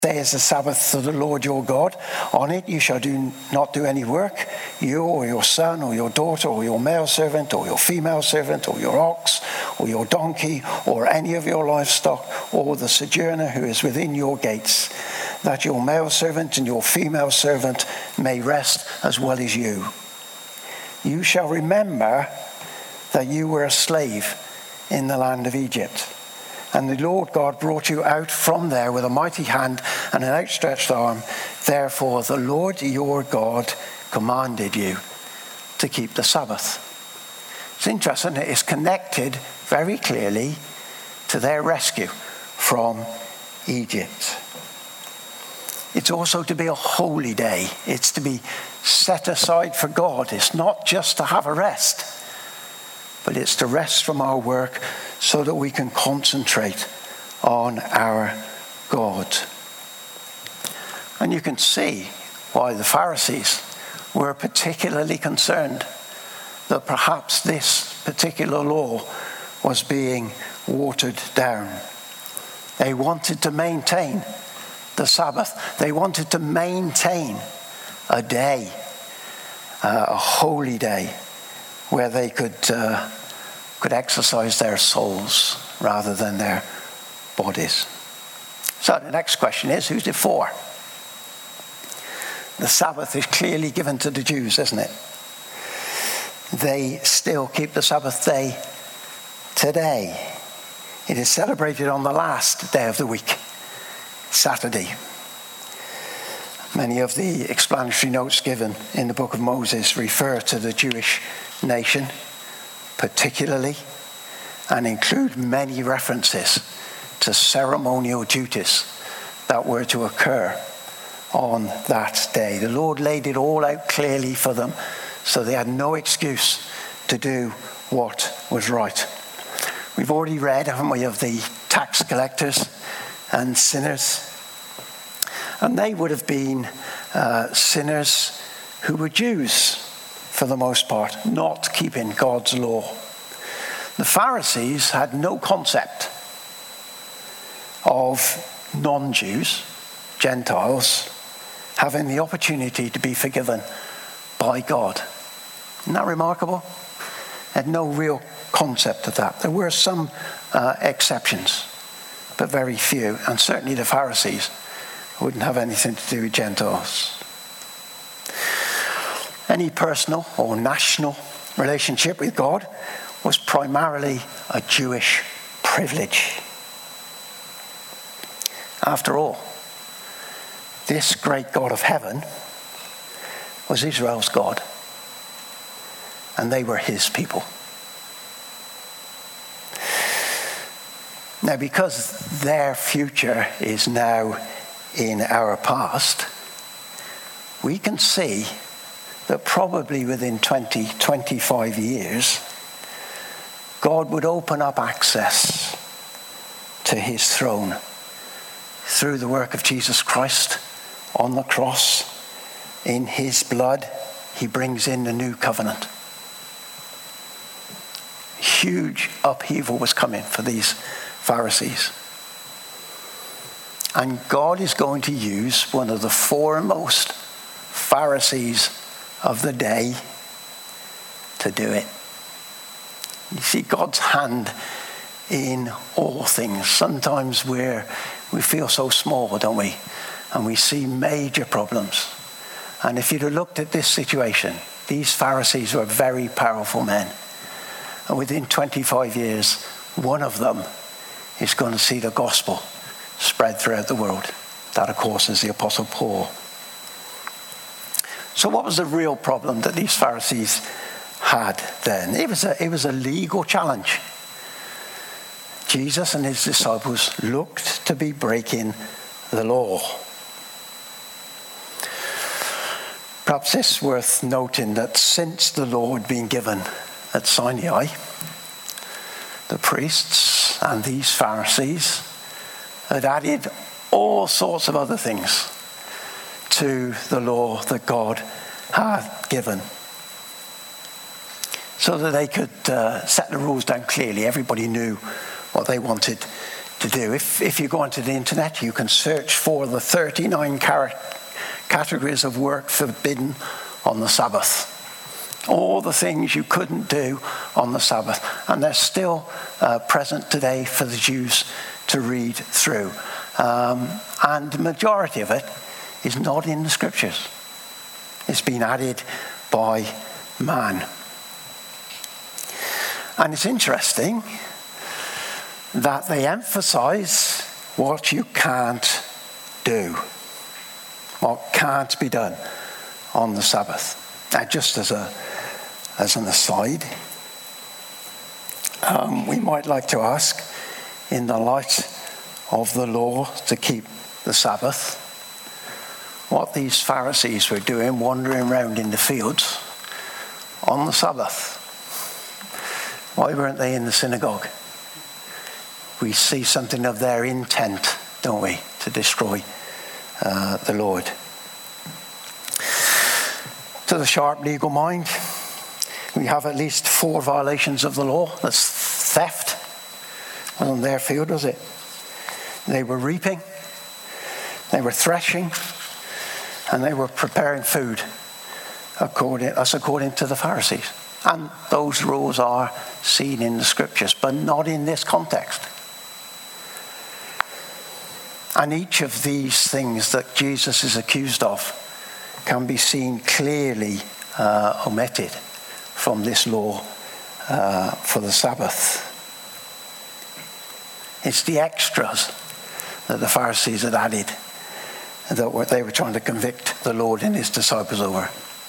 day is the Sabbath to the Lord your God. On it you shall not do any work, you or your son or your daughter or your male servant or your female servant or your ox or your donkey or any of your livestock or the sojourner who is within your gates, that your male servant and your female servant may rest as well as you. You shall remember that you were a slave in the land of Egypt. And the Lord God brought you out from there with a mighty hand and an outstretched arm. Therefore, the Lord your God commanded you to keep the Sabbath. It's interesting, it is connected very clearly to their rescue from Egypt. It's also to be a holy day. It's to be set aside for God. It's not just to have a rest, but it's to rest from our work so that we can concentrate on our God. And you can see why the Pharisees were particularly concerned that perhaps this particular law was being watered down. They wanted to maintain the Sabbath. They wanted to maintain a day, a holy day, where they could exercise their souls rather than their bodies. So the next question is, who's it for? The Sabbath is clearly given to the Jews, isn't it? They still keep the Sabbath day today. It is celebrated on the last day of the week, Saturday. Many of the explanatory notes given in the book of Moses refer to the Jewish nation particularly, and include many references to ceremonial duties that were to occur on that day. The Lord laid it all out clearly for them, so they had no excuse to do what was right. We've already read, haven't we, of the tax collectors and sinners. And they would have been sinners who were Jews, for the most part, not keeping God's law. The Pharisees had no concept of non-Jews, Gentiles, having the opportunity to be forgiven by God. Isn't that remarkable? They had no real concept of that. There were some exceptions, but very few. And certainly the Pharisees wouldn't have anything to do with Gentiles. Any personal or national relationship with God was primarily a Jewish privilege. After all, this great God of heaven was Israel's God, and they were his people. Now, because their future is now in our past, we can see that probably within 25 years, God would open up access to his throne through the work of Jesus Christ on the cross. In his blood, he brings in the new covenant. Huge upheaval was coming for these Pharisees. And God is going to use one of the foremost Pharisees of the day to do it. You see God's hand in all things. Sometimes we feel so small, don't we? And we see major problems. And if you'd have looked at this situation, these Pharisees were very powerful men. And within 25 years, one of them is going to see the gospel spread throughout the world. That, of course, is the Apostle Paul. So what was the real problem that these Pharisees had then? It was a legal challenge. Jesus and his disciples looked to be breaking the law. Perhaps it's worth noting that since the law had been given at Sinai, the priests and these Pharisees had added all sorts of other things to the law that God had given, so that they could set the rules down clearly. Everybody knew what they wanted to do. If you go onto the internet, you can search for the 39 categories of work forbidden on the Sabbath. All the things you couldn't do on the Sabbath. And they're still present today for the Jews to read through. And the majority of it is not in the scriptures. It's been added by man. And it's interesting that they emphasize what you can't do, what can't be done on the Sabbath. Now, just as an aside, we might like to ask, in the light of the law to keep the Sabbath, what these Pharisees were doing wandering around in the fields on the Sabbath. Why weren't they in the synagogue? We see something of their intent, don't we, to destroy the Lord. To the sharp legal mind, we have at least 4 violations of the law. That's theft. It wasn't their field, was it? They were reaping, they were threshing, and they were preparing food according to the Pharisees. And those rules are seen in the scriptures, but not in this context. And each of these things that Jesus is accused of can be seen clearly omitted from this law for the Sabbath. It's the extras that the Pharisees had added that they were trying to convict the Lord and his disciples over.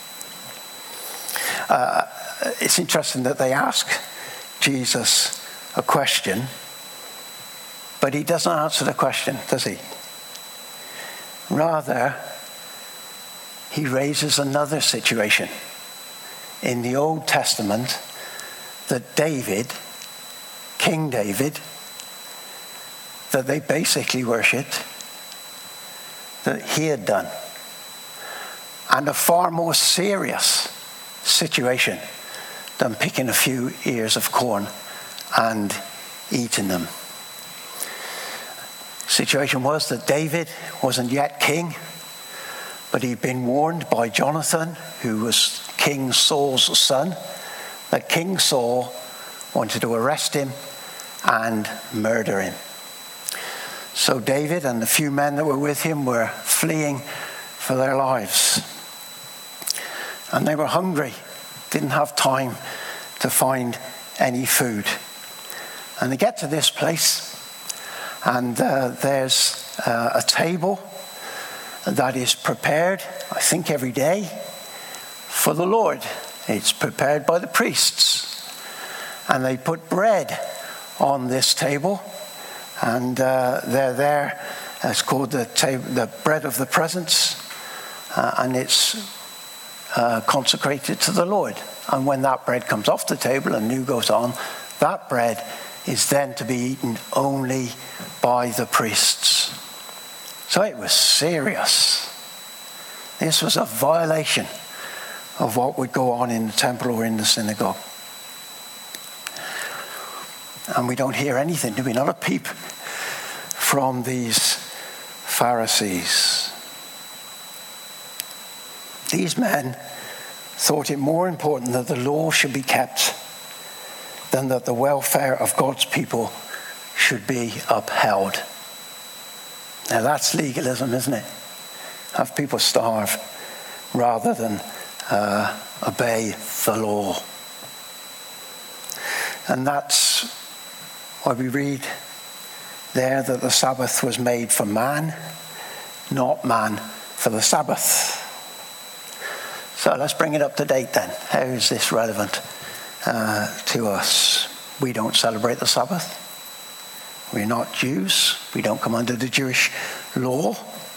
It's interesting that they ask Jesus a question, but he doesn't answer the question, does he? Rather, he raises another situation. In the Old Testament, that King David, that they basically worshipped, that he had done. And a far more serious situation than picking a few ears of corn and eating them. The situation was that David wasn't yet king, but he'd been warned by Jonathan, who was King Saul's son, that King Saul wanted to arrest him and murder him. So David and the few men that were with him were fleeing for their lives. And they were hungry, didn't have time to find any food. And they get to this place, and there's a table that is prepared, I think every day, for the Lord. It's prepared by the priests. And they put bread on this table, and they're there. It's called the bread of the presence, and it's consecrated to the Lord. And when that bread comes off the table and new goes on, that bread is then to be eaten only by the priests. So it was serious. This was a violation of what would go on in the temple or in the synagogue. And we don't hear anything, do we? Not a peep from these Pharisees. These men thought it more important that the law should be kept than that the welfare of God's people should be upheld. Now that's legalism, isn't it? Have people starve rather than obey the law. And that's why we read there that the Sabbath was made for man, not man for the Sabbath. So let's bring it up to date then. How is this relevant to us? We don't celebrate the Sabbath. We're not Jews. We don't come under the Jewish law.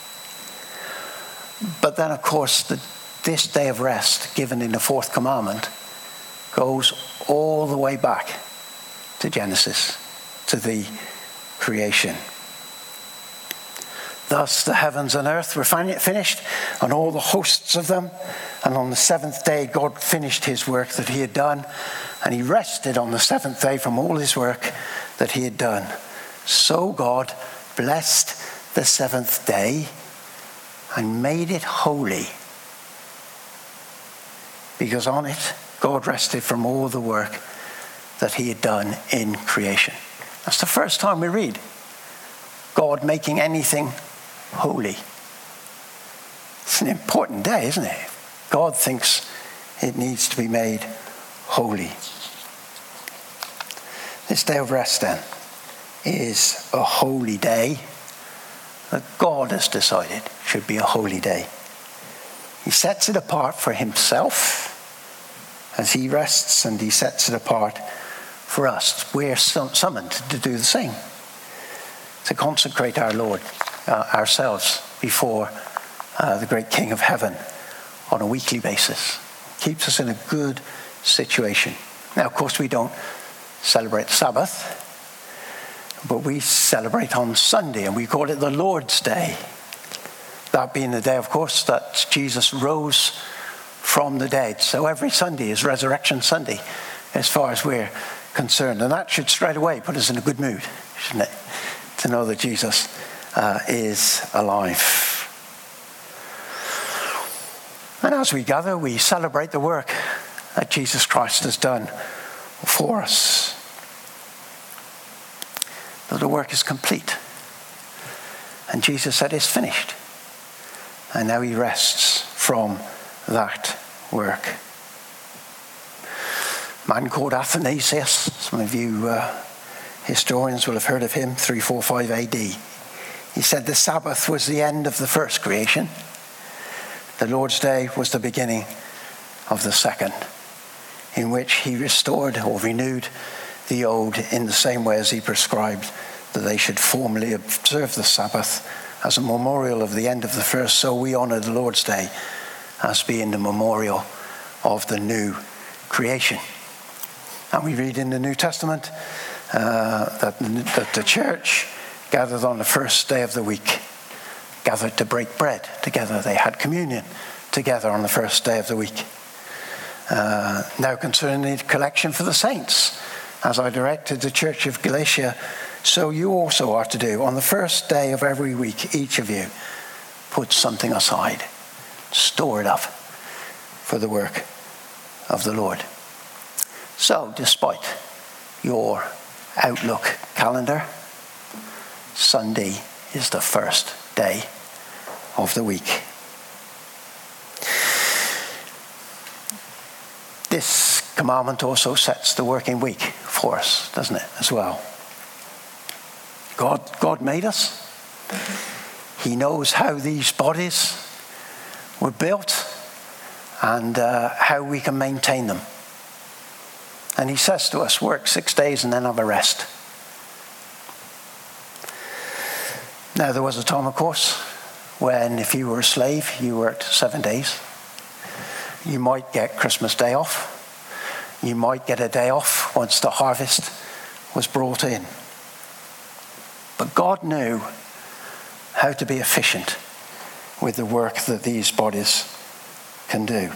But then, of course, this day of rest given in the 4th commandment goes all the way back to Genesis, to the creation. Thus the heavens and earth were finished, and all the hosts of them. And on the 7th day, God finished his work that he had done, and he rested on the 7th day from all his work that he had done. So God blessed the seventh day and made it holy, because on it God rested from all the work that he had done in creation. That's the first time we read God making anything holy. It's an important day, isn't it? God thinks it needs to be made holy. This day of rest, then, is a holy day that God has decided should be a holy day. He sets it apart for himself as he rests, and he sets it apart for us. We're summoned to do the same, to consecrate our Lord, ourselves before the great King of heaven on a weekly basis. Keeps us in a good situation. Now, of course, we don't celebrate Sabbath, but we celebrate on Sunday, and we call it the Lord's Day. That being the day, of course, that Jesus rose from the dead. So every Sunday is Resurrection Sunday, as far as we're concerned. And that should straight away put us in a good mood, shouldn't it? To know that Jesus is alive. And as we gather, we celebrate the work that Jesus Christ has done for us. That the work is complete. And Jesus said, it's finished. And now he rests from that work. A man called Athanasius, some of you historians will have heard of him, 345 AD. He said the Sabbath was the end of the first creation. The Lord's Day was the beginning of the second, in which he restored or renewed the old in the same way as he prescribed that they should formally observe the Sabbath as a memorial of the end of the first. So we honor the Lord's Day as being the memorial of the new creation. And we read in the New Testament that the church gathered on the first day of the week, gathered to break bread together. They had communion together on the first day of the week. Now concerning the collection for the saints, as I directed the church of Galatia, so you also are to do. On the first day of every week, each of you put something aside, store it up for the work of the Lord. So, despite your Outlook calendar, Sunday is the first day of the week. This commandment also sets the working week for us, doesn't it, as well? God made us. He knows how these bodies were built and how we can maintain them. And he says to us, work 6 days and then have a rest. Now, there was a time, of course, when if you were a slave, you worked 7 days. You might get Christmas Day off. You might get a day off once the harvest was brought in. But God knew how to be efficient with the work that these bodies can do.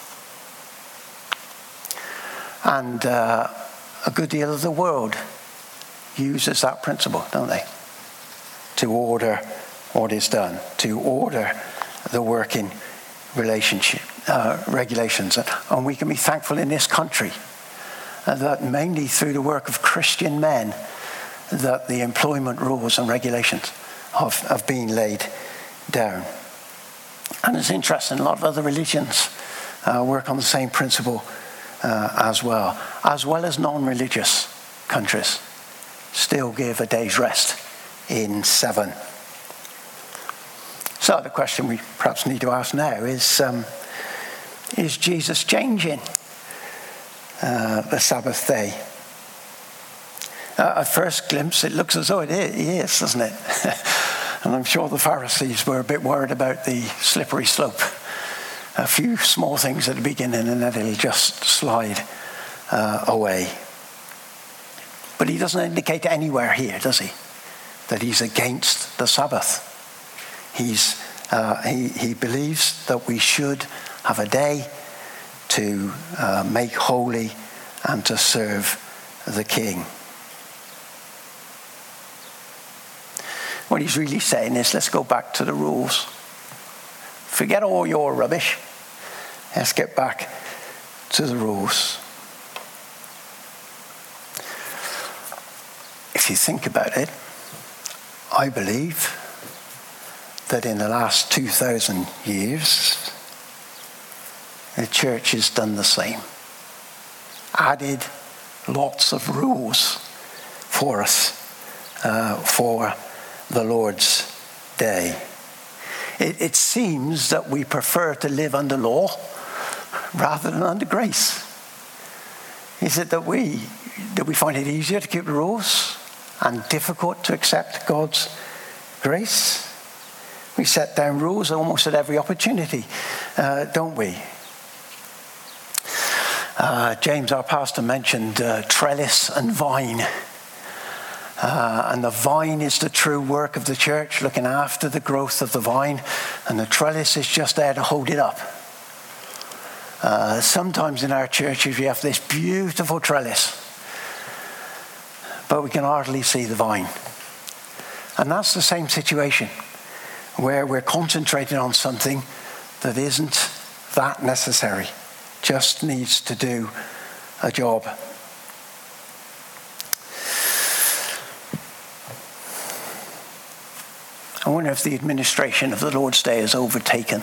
And a good deal of the world uses that principle, don't they? To order what is done, to order the working regulations. And we can be thankful in this country that mainly through the work of Christian men that the employment rules and regulations have been laid down. And it's interesting, a lot of other religions work on the same principle as well as non-religious countries still give a day's rest in 7. So the question we perhaps need to ask now is Jesus changing the Sabbath day? At first glimpse, it looks as though he is, doesn't it? And I'm sure the Pharisees were a bit worried about the slippery slope. A few small things at the beginning and then it'll just slide away. But he doesn't indicate anywhere here, does he, that he's against the Sabbath. He believes that we should have a day to make holy and to serve the King. What he's really saying is, let's go back to the rules. Forget all your rubbish. Let's get back to the rules. If you think about it, I believe that in the last 2,000 years, the church has done the same. Added lots of rules for us for the Lord's Day. It seems that we prefer to live under law rather than under grace. Is it that we find it easier to keep the rules and difficult to accept God's grace? We set down rules almost at every opportunity, don't we? James, our pastor, mentioned trellis and vine. And the vine is the true work of the church, looking after the growth of the vine. And the trellis is just there to hold it up. Sometimes in our churches we have this beautiful trellis, but we can hardly see the vine. And that's the same situation, where we're concentrating on something that isn't that necessary, just needs to do a job. I wonder if the administration of the Lord's Day has overtaken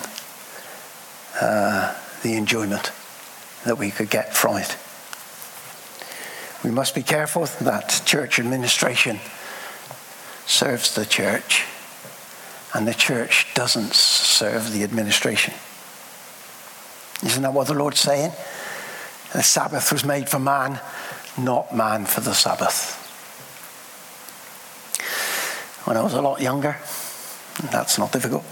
the enjoyment that we could get from it. We must be careful that church administration serves the church and the church doesn't serve the administration. Isn't that what the Lord's saying? The Sabbath was made for man, not man for the Sabbath. When I was a lot younger, and that's not difficult,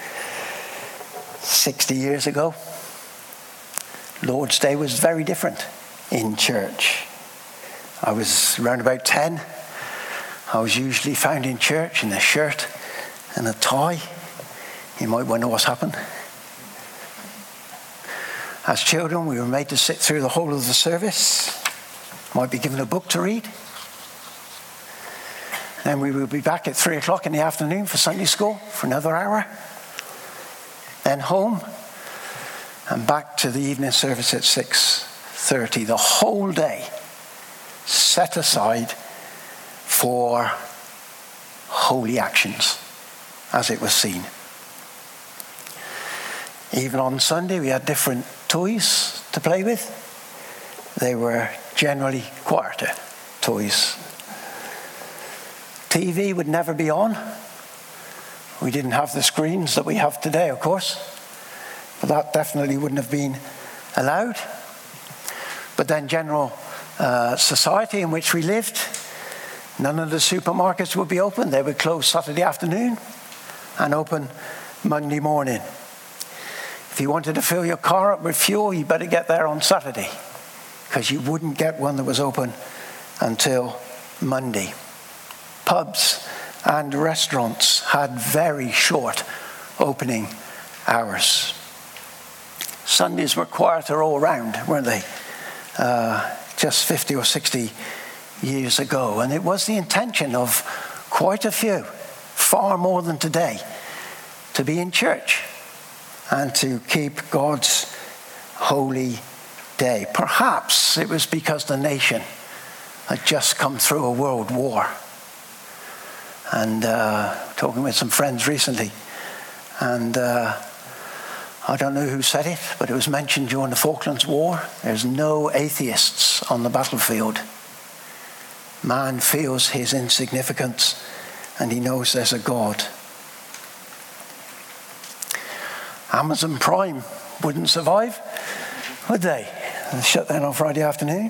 60 years ago, Lord's Day was very different in church. I was around about 10. I was usually found in church in a shirt and a tie. You might wonder what's happened. As children, we were made to sit through the whole of the service. Might be given a book to read. Then we would be back at 3 o'clock in the afternoon for Sunday school for another hour. Then home and back to the evening service at 6:30. The whole day set aside for holy actions, as it was seen. Even on Sunday, we had different toys to play with. They were generally quieter toys. TV would never be on. We didn't have the screens that we have today, of course. But that definitely wouldn't have been allowed. But then general society in which we lived, none of the supermarkets would be open. They would close Saturday afternoon and open Monday morning. If you wanted to fill your car up with fuel, you better get there on Saturday, because you wouldn't get one that was open until Monday. Pubs and restaurants had very short opening hours. Sundays were quieter all round, weren't they? Just 50 or 60 years ago. And it was the intention of quite a few, far more than today, to be in church and to keep God's holy day. Perhaps it was because the nation had just come through a world war. And talking with some friends recently, and I don't know who said it, but it was mentioned during the Falklands War. There's no atheists on the battlefield. Man feels his insignificance, and he knows there's a God. Amazon Prime wouldn't survive, would they? They shut down on Friday afternoon.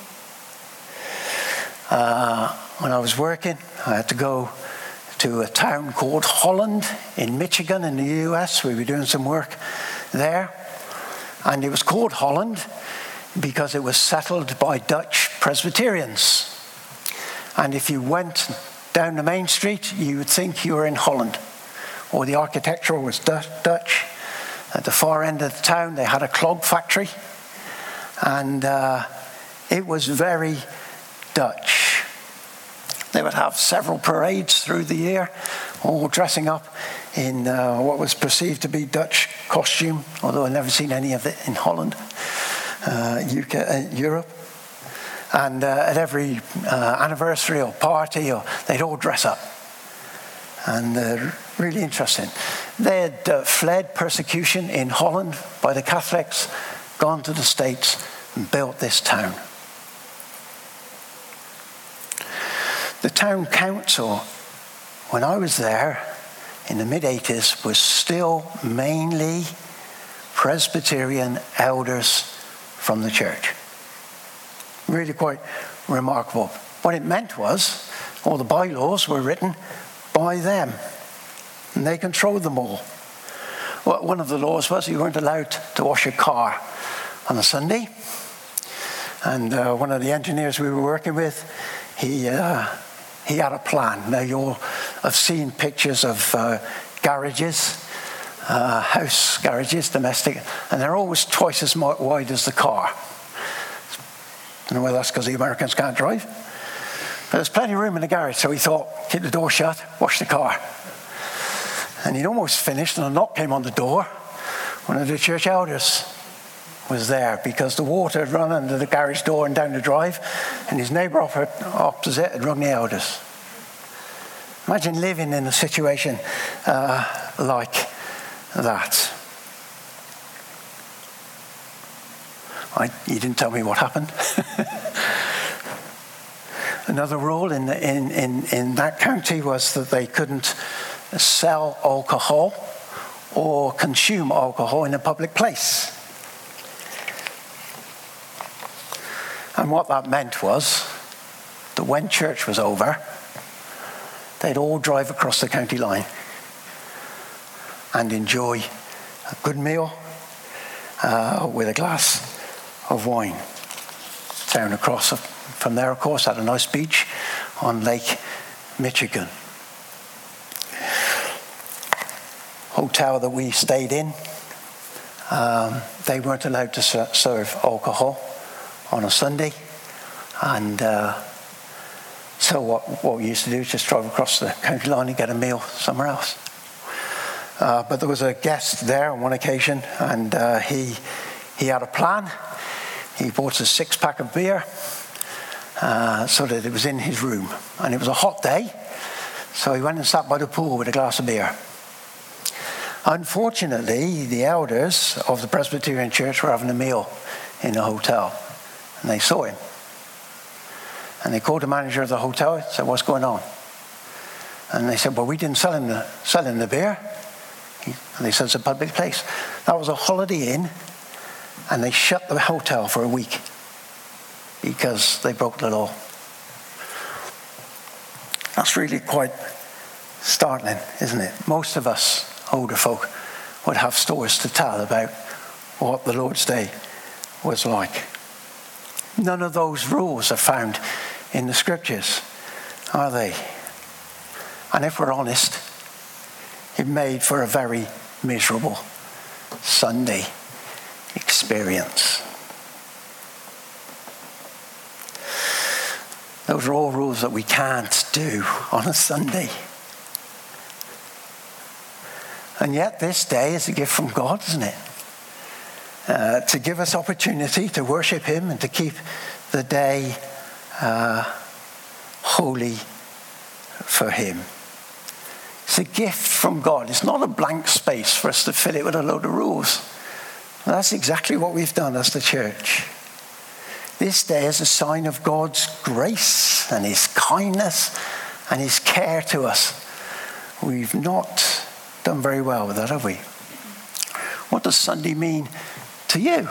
When I was working, I had to go to a town called Holland in Michigan in the US. We were doing some work there. And it was called Holland because it was settled by Dutch Presbyterians. And if you went down the main street, you would think you were in Holland. Or the architecture was Dutch. At the far end of the town, they had a clog factory. And it was very Dutch. They would have several parades through the year, all dressing up in what was perceived to be Dutch costume, although I've never seen any of it in Holland, UK, Europe. And at every anniversary or party, they'd all dress up. And really interesting. They had fled persecution in Holland by the Catholics, gone to the States and built this town. The town council, when I was there in the mid-80s, was still mainly Presbyterian elders from the church. Really quite remarkable. What it meant was all the bylaws were written by them, and they controlled them all. Well, one of the laws was you weren't allowed to wash your car on a Sunday. And one of the engineers we were working with, he had a plan. Now, you'll have seen pictures of garages, house garages, domestic, and they're always twice as wide as the car. I don't know whether that's because the Americans can't drive. But there's plenty of room in the garage, so he thought, keep the door shut, wash the car. And he'd almost finished, and a knock came on the door. One of the church elders was there because the water had run under the garage door and down the drive, and his neighbour opposite had rung the elders. Imagine living in a situation like that. You didn't tell me what happened. Another rule in that county was that they couldn't sell alcohol or consume alcohol in a public place. And what that meant was that when church was over, they'd all drive across the county line and enjoy a good meal with a glass of wine. Town across from there, of course, had a nice beach on Lake Michigan. Hotel that we stayed in, they weren't allowed to serve alcohol on a Sunday, and so what we used to do is just drive across the county line and get a meal somewhere else. But there was a guest there on one occasion, and he had a plan. He bought a 6-pack of beer so that it was in his room, and it was a hot day, so he went and sat by the pool with a glass of beer. Unfortunately, the elders of the Presbyterian Church were having a meal in the hotel, and they saw him. And they called the manager of the hotel and said, "What's going on?" And they said, "Well, we didn't sell him the beer." And they said, "It's a public place." That was a Holiday Inn, and they shut the hotel for a week because they broke the law. That's really quite startling, isn't it? Most of us older folk would have stories to tell about what the Lord's Day was like. None of those rules are found in the scriptures, are they? And if we're honest, it made for a very miserable Sunday experience. Those are all rules that we can't do on a Sunday. And yet this day is a gift from God, isn't it? To give us opportunity to worship him and to keep the day holy for him. It's a gift from God. It's not a blank space for us to fill it with a load of rules. And that's exactly what we've done as the church. This day is a sign of God's grace and his kindness and his care to us. We've not done very well with that, have we? What does Sunday mean to you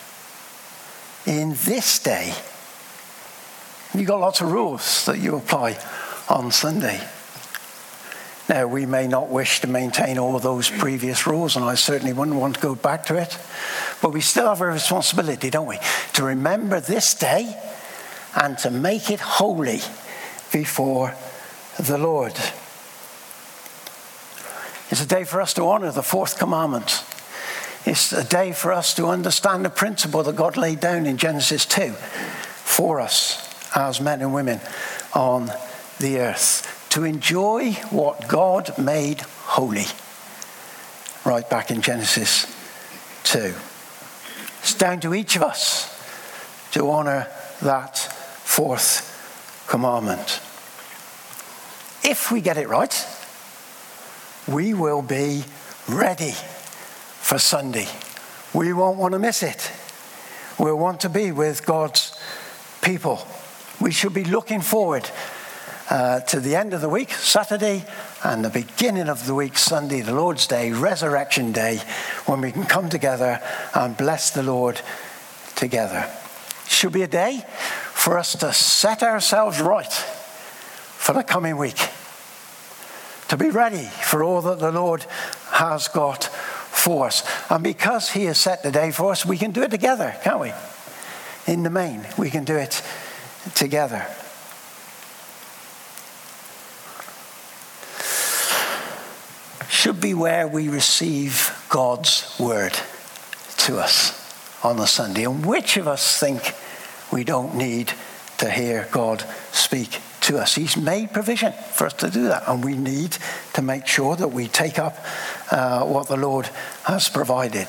in this day? You've got lots of rules that you apply on Sunday. Now, we may not wish to maintain all of those previous rules, and I certainly wouldn't want to go back to it, but we still have a responsibility, don't we, to remember this day and to make it holy before the Lord. It's a day for us to honor the fourth commandment. It's a day for us to understand the principle that God laid down in Genesis 2 for us as men and women on the earth to enjoy what God made holy. Right back in Genesis 2. It's down to each of us to honour that fourth commandment. If we get it right, we will be ready for Sunday. We won't want to miss it. We'll want to be with God's people. We should be looking forward to the end of the week, Saturday, and the beginning of the week, Sunday, the Lord's Day, Resurrection Day, when we can come together and bless the Lord together. It should be a day for us to set ourselves right for the coming week, to be ready for all that the Lord has got for us. And because he has set the day for us, we can do it together, can't we? In the main, we can do it together. Should be where we receive God's word to us on a Sunday. And which of us think we don't need to hear God speak to us? He's made provision for us to do that, and we need to make sure that we take up what the Lord has provided.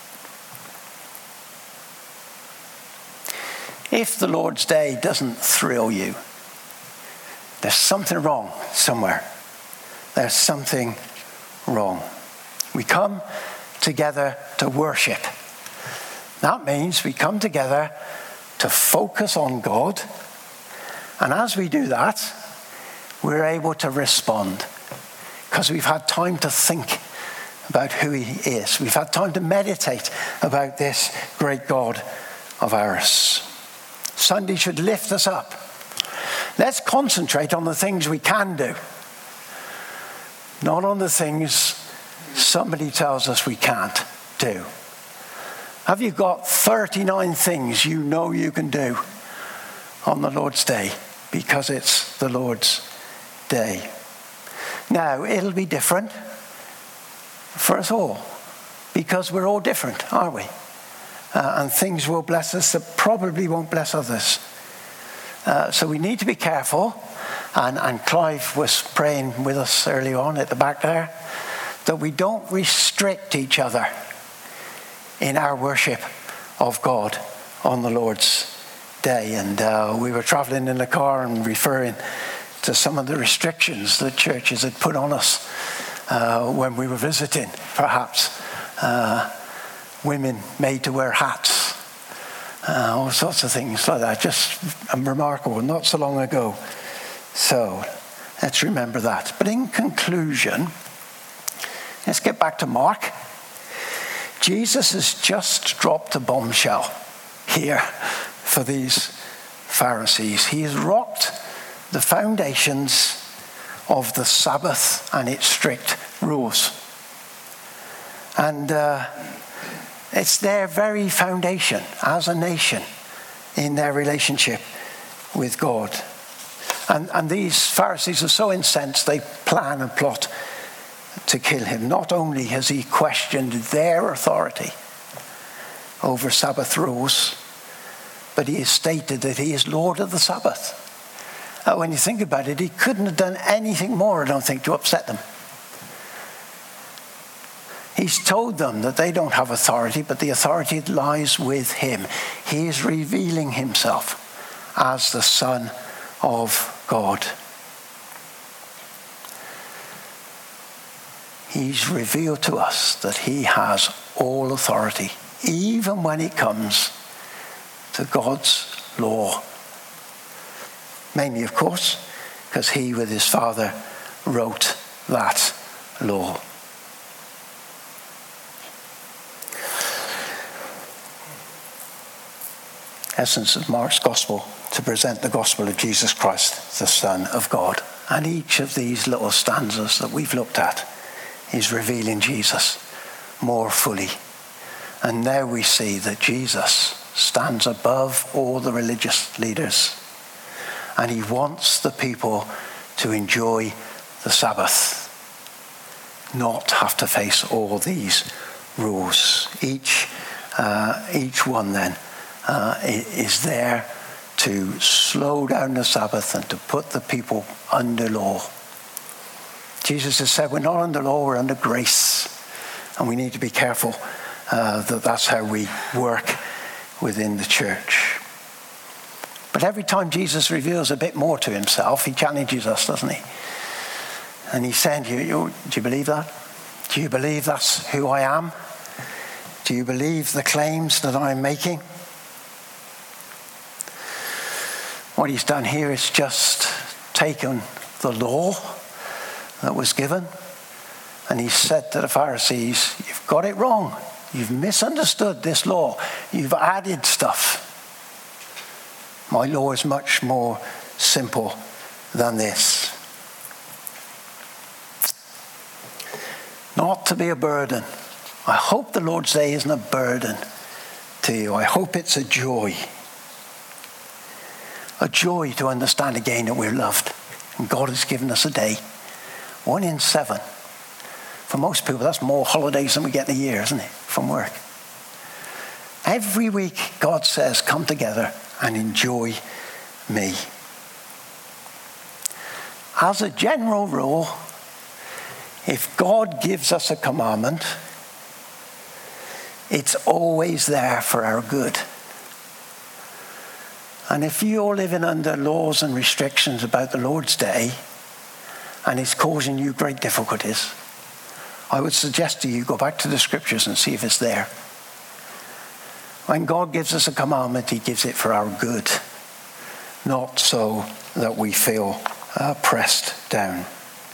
If the Lord's Day doesn't thrill you, there's something wrong somewhere. There's something wrong. We come together to worship. That means we come together to focus on God. And as we do that, we're able to respond because we've had time to think about who he is. We've had time to meditate about this great God of ours. Sunday should lift us up. Let's concentrate on the things we can do, not on the things somebody tells us we can't do. Have you got 39 things you know you can do on the Lord's Day because it's the Lord's Day? Now, it'll be different for us all because we're all different, aren't we? And things will bless us that probably won't bless others. So we need to be careful. And Clive was praying with us early on at the back there, that we don't restrict each other in our worship of God on the Lord's Day. And we were travelling in the car and referring to some of the restrictions that churches had put on us when we were visiting, perhaps. Women made to wear hats, all sorts of things like that. Just remarkable, not so long ago. So let's remember that. But in conclusion, let's get back to Mark. Jesus has just dropped a bombshell here for these Pharisees. He has rocked the foundations of the Sabbath and its strict rules. And it's their very foundation as a nation in their relationship with God. And these Pharisees are so incensed, they plan and plot to kill him. Not only has he questioned their authority over Sabbath rules, but he has stated that he is Lord of the Sabbath. When you think about it, he couldn't have done anything more, I don't think, to upset them. He's told them that they don't have authority, but the authority lies with him. He is revealing himself as the Son of God. He's revealed to us that he has all authority, even when it comes to God's law. Mainly, of course, because he with his Father wrote that law. Essence of Mark's Gospel, to present the gospel of Jesus Christ, the Son of God. And each of these little stanzas that we've looked at is revealing Jesus more fully. And now we see that Jesus stands above all the religious leaders. And he wants the people to enjoy the Sabbath, not have to face all these rules. Each one then is there to slow down the Sabbath and to put the people under law. Jesus has said we're not under law, we're under grace. And we need to be careful that that's how we work within the church. But every time Jesus reveals a bit more to himself, he challenges us, doesn't he? And he's saying, do you believe that? Do you believe that's who I am? Do you believe the claims that I'm making? What he's done here is just taken the law that was given, and he said to the Pharisees, you've got it wrong. You've misunderstood this law. You've added stuff. My law is much more simple than this. Not to be a burden. I hope the Lord's Day isn't a burden to you. I hope it's a joy. A joy to understand again that we're loved. And God has given us a day. 1 in 7. For most people, that's more holidays than we get in a year, isn't it? From work. Every week, God says, come together and enjoy me. As a general rule, if God gives us a commandment, it's always there for our good. And if you're living under laws and restrictions about the Lord's Day, and it's causing you great difficulties, I would suggest to you go back to the scriptures and see if it's there. When God gives us a commandment, he gives it for our good, not so that we feel pressed down.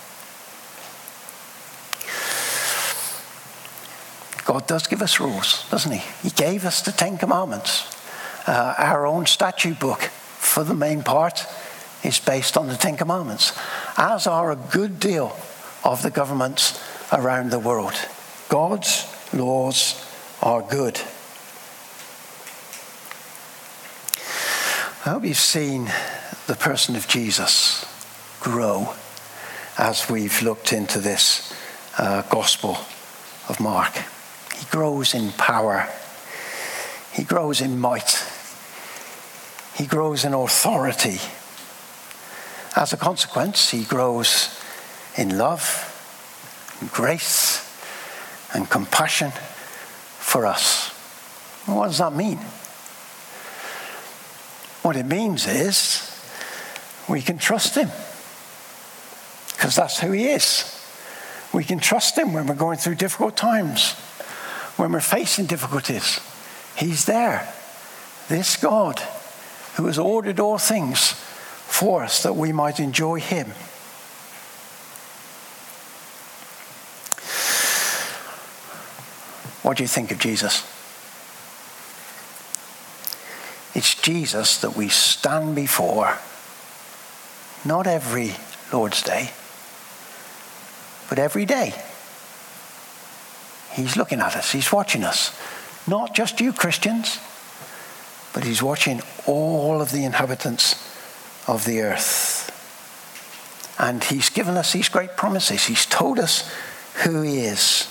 God does give us rules, doesn't he? He gave us the 10 Commandments. Our own statute book, for the main part, is based on the 10 Commandments, as are a good deal of the governments around the world. God's laws are good. I hope you've seen the person of Jesus grow as we've looked into this Gospel of Mark. He grows in power. He grows in might. He grows in authority. As a consequence, he grows in love, and grace, and compassion for us. What does that mean? What it means is we can trust him, because that's who he is. We can trust him when we're going through difficult times, when we're facing difficulties. He's there. This God who has ordered all things for us that we might enjoy him. What do you think of Jesus? It's Jesus that we stand before, not every Lord's Day, but every day. He's looking at us. He's watching us. Not just you Christians, but he's watching all of the inhabitants of the earth. And he's given us these great promises. He's told us who he is.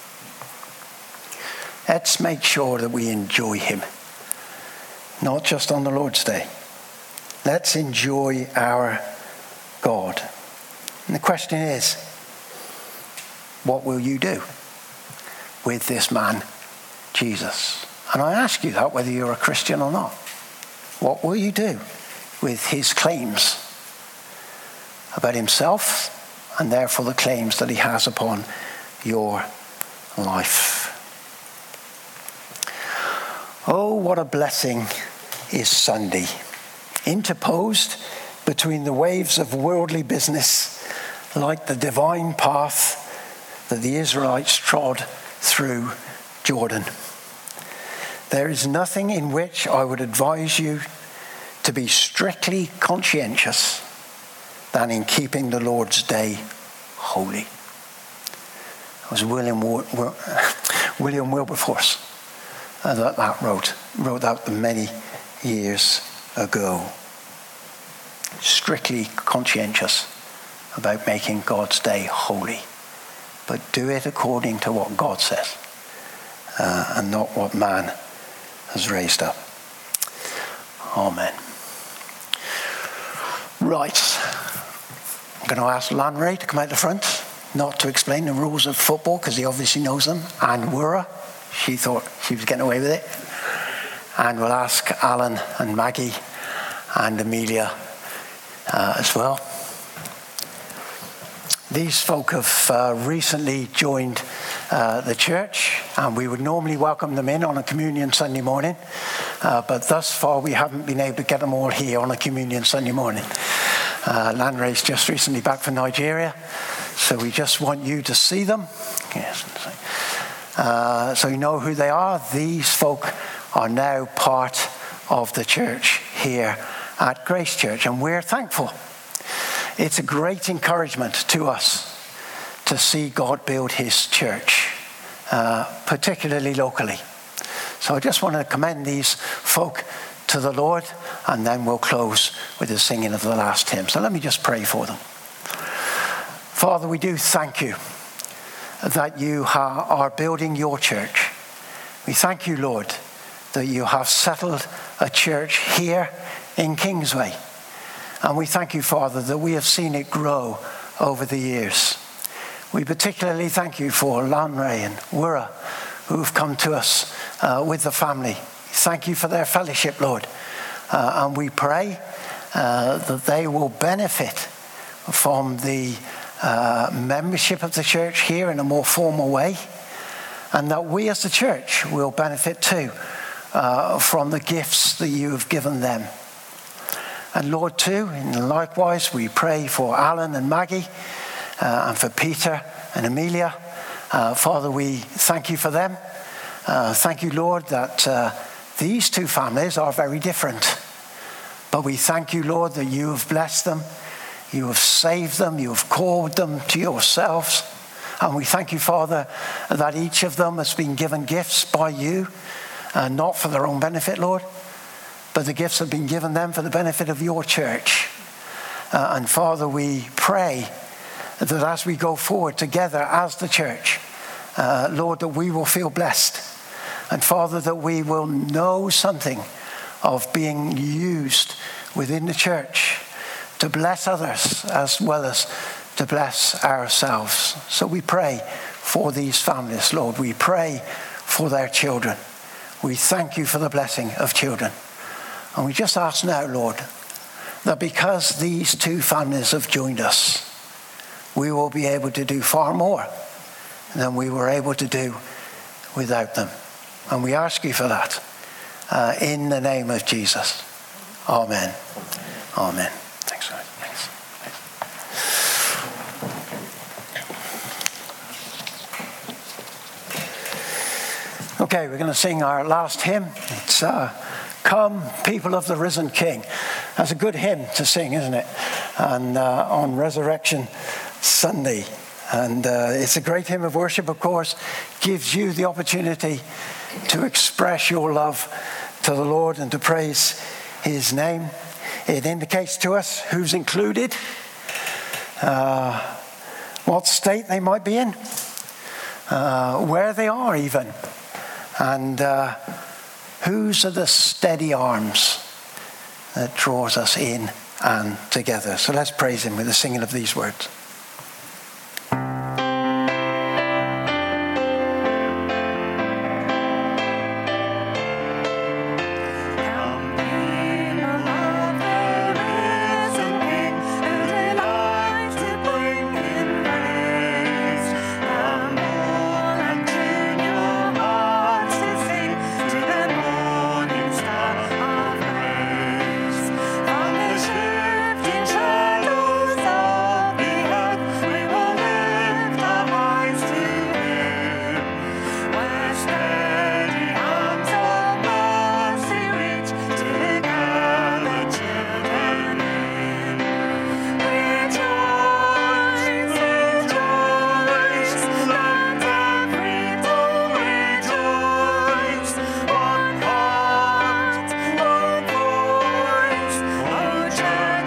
Let's make sure that we enjoy him, not just on the Lord's Day. Let's enjoy our God. And the question is, what will you do with this man, Jesus? And I ask you that whether you're a Christian or not. What will you do with his claims about himself, and therefore the claims that he has upon your life? Oh, what a blessing is Sunday, interposed between the waves of worldly business, like the divine path that the Israelites trod through Jordan. There is nothing in which I would advise you to be strictly conscientious than in keeping the Lord's Day holy. It was William Wilberforce that wrote that many years ago. Strictly conscientious about making God's day holy, but do it according to what God says, and not what man has raised up. Amen. Right. I'm going to ask Lanray to come out the front, not to explain the rules of football, because he obviously knows them. And Wura, she thought she was getting away with it. And we'll ask Alan and Maggie and Amelia as well. These folk have recently joined the church, and we would normally welcome them in on a communion Sunday morning, but thus far we haven't been able to get them all here on a communion Sunday morning. Lanray's just recently back from Nigeria, so we just want you to see them. Yes. So you know who they are. These folk are now part of the church here at Grace Church, and we're thankful. It's a great encouragement to us to see God build his church, particularly locally. So I just want to commend these folk to the Lord, and then we'll close with the singing of the last hymn. So let me just pray for them. Father, we do thank you that you are building your church. We thank you, Lord, that you have settled a church here in Kingsway. And we thank you, Father, that we have seen it grow over the years. We particularly thank you for Lanray and Wura, who've come to us with the family. Thank you for their fellowship, Lord. And we pray that they will benefit from the membership of the church here in a more formal way, and that we as the church will benefit too from the gifts that you have given them. And Lord, too, and likewise, we pray for Alan and Maggie and for Peter and Amelia. Father, we thank you for them. Thank you, Lord, that these two families are very different. But we thank you, Lord, that you have blessed them. You have saved them. You have called them to yourselves. And we thank you, Father, that each of them has been given gifts by you, not for their own benefit, Lord, but the gifts have been given them for the benefit of your church. And Father, we pray that as we go forward together as the church, Lord, that we will feel blessed. And Father, that we will know something of being used within the church to bless others as well as to bless ourselves. So we pray for these families, Lord. We pray for their children. We thank you for the blessing of children. And we just ask now, Lord, that because these two families have joined us, we will be able to do far more than we were able to do without them. And we ask you for that in the name of Jesus. Amen. Amen. Thanks, Lord. Thanks. Okay, we're going to sing our last hymn. It's Come, People of the Risen King. That's a good hymn to sing, isn't it? And on Resurrection Sunday. And it's a great hymn of worship, of course. Gives you the opportunity to express your love to the Lord and to praise his name. It indicates to us who's included, what state they might be in, where they are even, and whose are the steady arms that draws us in and together. So let's praise him with the singing of these words.